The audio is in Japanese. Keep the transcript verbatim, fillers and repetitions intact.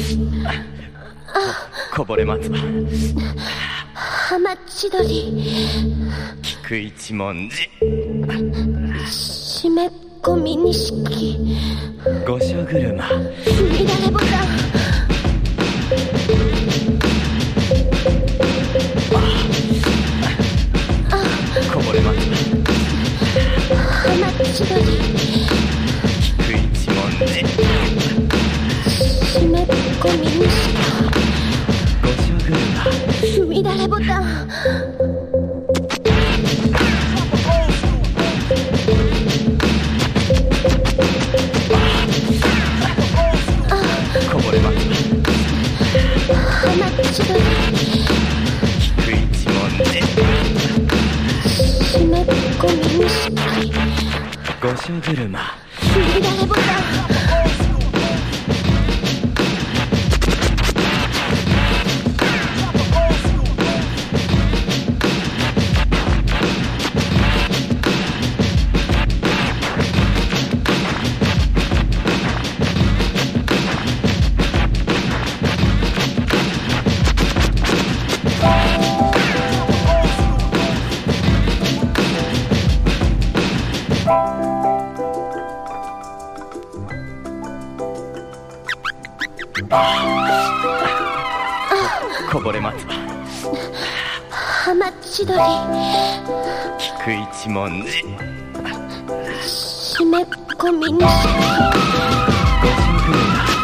こぼれ松葉、 ハマチドリ、 菊一文字、 締め込み錦、 御所車、 乱れボタン、 こぼれ松葉、 ハマチドリ、 菊一文字、 締め込み錦、 御所車、 乱れボタン、 こぼれ松葉、 ハマチドリ、 菊一文字、 締め込み錦、 御所車、 乱れボタン、 こぼれ松葉、 ハマチドリ、 菊一文字、 締め込み錦、 御所車、